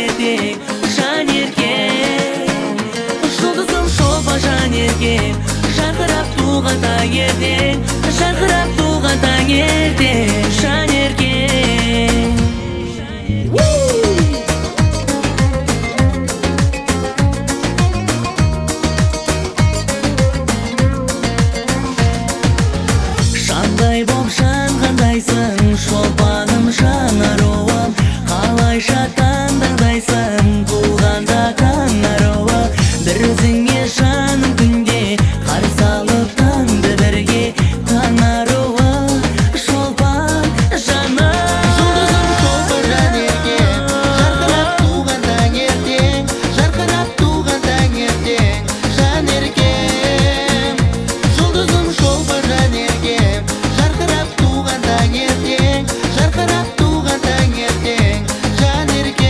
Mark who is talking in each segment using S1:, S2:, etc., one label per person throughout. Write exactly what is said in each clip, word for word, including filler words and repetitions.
S1: ертең жан еркем, жұлдызым шолпан жан еркем, жарқырап туған таң ертең, жарқырап туған таң ертең жан еркем. Шандай боп жанғандайсың, шолпаным жан аруым, қалайша таңдаңдайсың, туғанда таң аруы. Бір өзіңе жаным күнде, қарсы салып таңды бірге, таң аруы, шолпан жаным.
S2: Жұлдызым шолпан жан еркем, жарқырап туған таң ертең, жарқырап туған таң ертең жан еркем. Жұлдызым шолпан жан еркем, жарқырап туған таң ертең, жарқырап туған таң ертең жан еркем.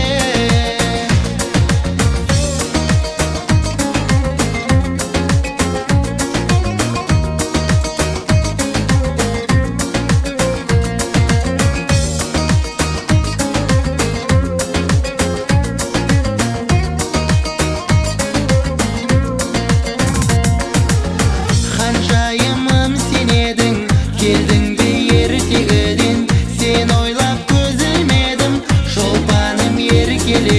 S2: Ханшайымым сен едің, келдің бе ертегіден, сен ойлап көз ілмедім, шолпаным еркеле